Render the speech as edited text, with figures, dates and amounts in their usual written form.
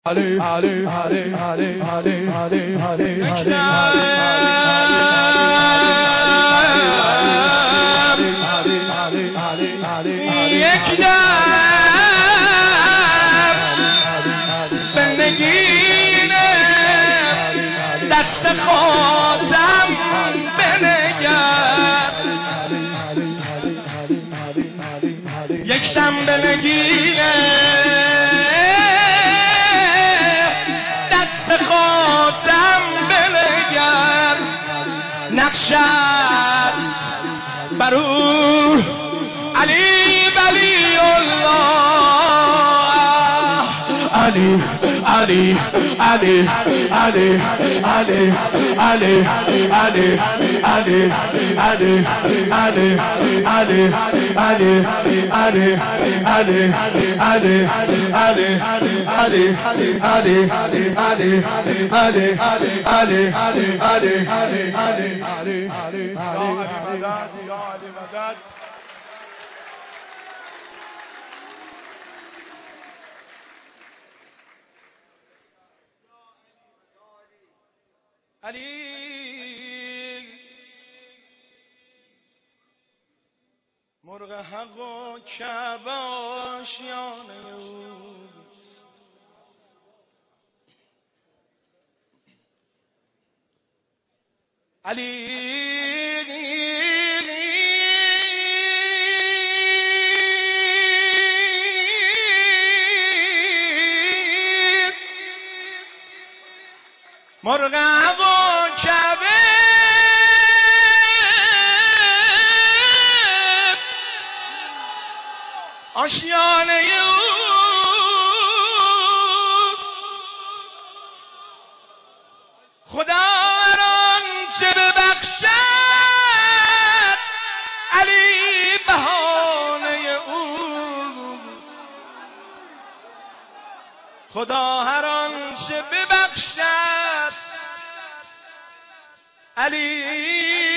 Ali, Ali, Ali, Ali, Ali, Ali, Ali, یک دم به نگینه دست خودم بنگر، یک دم به نگینه دست خودم بنگر، نقش است بر او علی ولی الله، Ali, Ali, Ali, Ali, Ali, Ali, Ali, Ali, Ali, Ali, Ali, Ali, Ali, Ali, Ali, علی مرغ حق و کعبه آشیانه اوست، علی مرغ حق و کعبه آشیانه اوست، خدا هر آنچه ببخشد علی بهانه اوست، خدا هر آنچه ببخشد علی